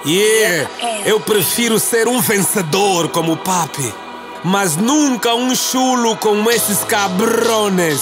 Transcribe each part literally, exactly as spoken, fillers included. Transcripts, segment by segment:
Yeah, eu prefiro ser um vencedor como o papi, mas nunca um chulo como esses cabrones.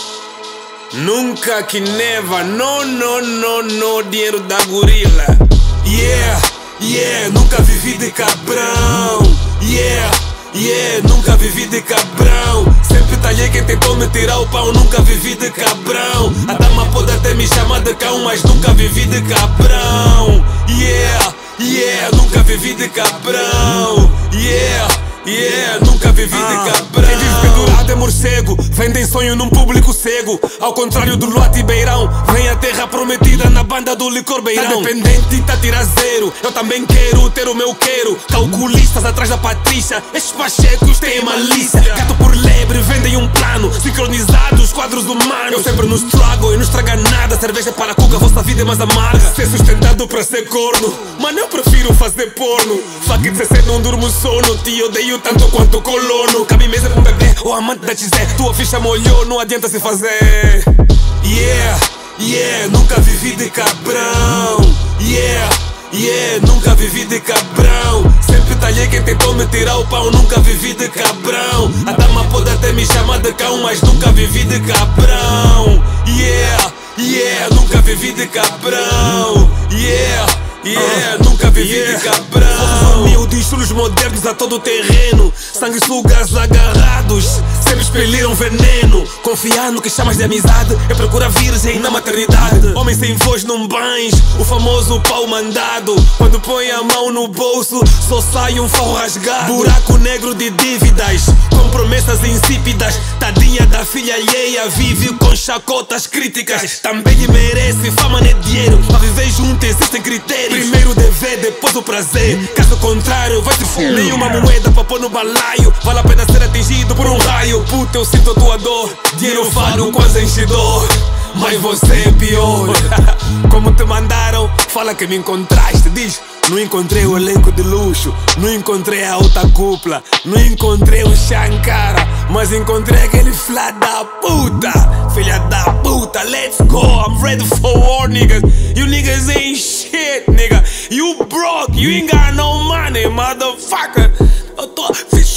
Nunca que neva, no, no, no, no, dinheiro da gorila. Yeah, yeah, nunca vivi de cabrão. Yeah, yeah, nunca vivi de cabrão. Sempre talhei quem tentou me tirar o pão. Nunca vivi de cabrão. A dama pode até me chamar de cão, mas nunca vivi de cabrão. Yeah, yeah, nunca vivi de cabrão. Yeah, yeah, nunca vivi ah, de cabrão. Quem vive pendurado é morcego, vendem sonho num público cego. Ao contrário do Luati Beirão, vem a terra prometida na banda do licor Beirão. Tá dependente, tá tira zero. Eu também quero ter o meu quero. Calculistas atrás da Patrícia, estes pachecos têm malícia. Gato por lebre, vendem um plano, sincronizados, quadros humanos. Eu sempre nos trago e não estraga nada. Cerveja para a cuca, vossa vida é mais amarga. Ser sustentado para ser corno, mano, eu prefiro fazer porno. Fuck it, cê não durmo sono. Te odeio tanto quanto colono. Cabe mesa pra um bebê ou amante da X Z. Tua ficha molhou, não adianta se fazer. Yeah, yeah, nunca vivi de cabrão. Yeah, yeah, nunca vivi de cabrão. Sempre talhei quem tentou me tirar o pão. Nunca vivi de cabrão. A dama pode até me chamar de cão, mas nunca vivi de cabrão. Yeah, yeah, nunca vivi de cabrão. Yeah, yeah, nunca vivi yeah. de cabrão. Somos humildes, chulos modernos a todo terreno. Sanguessugas agarrados, sempre expeliram veneno. Confiar no que chamas de amizade é procurar virgem na maternidade. Homem sem voz num bans, o famoso pau mandado. Quando põe a mão no bolso, só sai um forro rasgado. Buraco negro de dívidas, com promessas insípidas. Tadinha da filha alheia, vive com chacotas críticas. Também lhe merece fama, nem dinheiro. Pra viver junto existem critérios. Primeiro o dever, depois o prazer. Caso contrário, vai se fuder. Nenhuma moeda pra pôr no balaio. Vale a pena ser atingido por um raio. Puta, eu sinto a tua dor. Dinheiro fado, quase enchidor. Mas você é pior. Como te mandaram, fala que me encontraste. Diz, não encontrei o elenco de luxo, não encontrei a alta cúpula, não encontrei o Shankara, mas encontrei aquele filha da puta. Filha da puta, let's go, I'm ready for war, niggas. You niggas ain't shit, nigga. You broke, you ain't got no money, motherfucker. Eu tô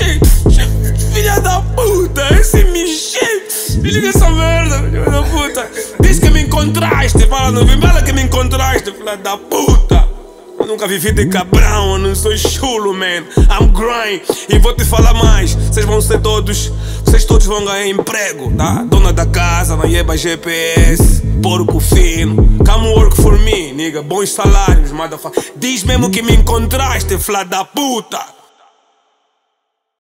filha da puta, esse me shit. Me liga essa merda, filha da puta. Diz que me encontraste, fala no Vimbela que me encontraste, filha da puta. Eu nunca vivi de cabrão, eu não sou chulo, man. I'm grind. E vou te falar mais, vocês vão ser todos, vocês todos vão ganhar emprego, tá? Dona da casa, na Ieba G P S, porco fino. Come work for me, nigga, bons salários, motherfucker. Diz mesmo que me encontraste, filha da puta.